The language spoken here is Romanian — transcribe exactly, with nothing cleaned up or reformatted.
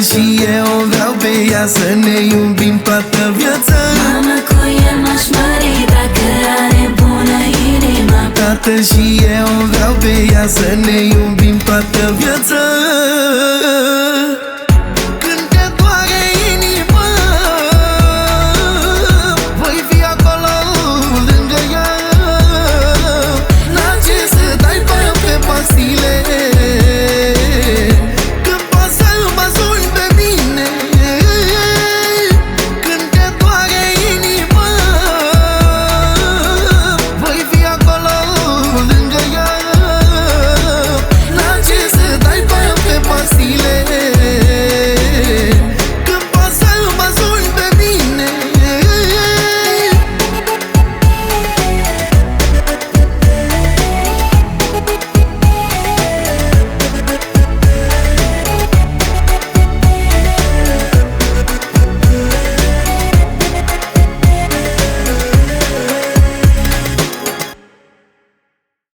și eu vreau pe ea să ne iubim toată viața. Mama, cu el m-aș mări dacă are bună inima. Tată, și eu vreau pe ea să ne iubim toată viața.